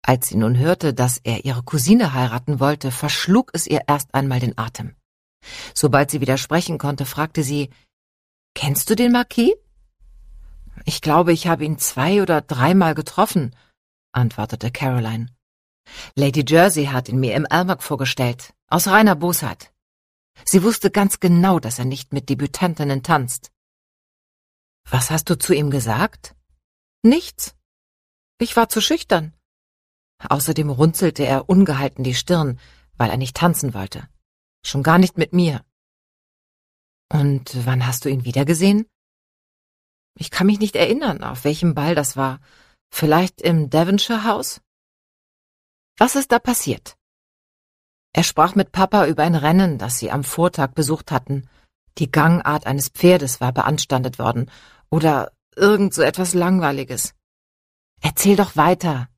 Als sie nun hörte, dass er ihre Cousine heiraten wollte, verschlug es ihr erst einmal den Atem. Sobald sie wieder sprechen konnte, fragte sie, »Kennst du den Marquis?« »Ich glaube, ich habe ihn 2 oder 3 Mal getroffen«, antwortete Caroline. »Lady Jersey hat ihn mir im Almack vorgestellt, aus reiner Bosheit. Sie wusste ganz genau, dass er nicht mit Debütantinnen tanzt.« »Was hast du zu ihm gesagt?« »Nichts. Ich war zu schüchtern.« Außerdem runzelte er ungehalten die Stirn, weil er nicht tanzen wollte. Schon gar nicht mit mir. »Und wann hast du ihn wiedergesehen?« »Ich kann mich nicht erinnern, auf welchem Ball das war. Vielleicht im Devonshire House?« »Was ist da passiert?« Er sprach mit Papa über ein Rennen, das sie am Vortag besucht hatten. Die Gangart eines Pferdes war beanstandet worden. Oder irgend so etwas Langweiliges. »Erzähl doch weiter«,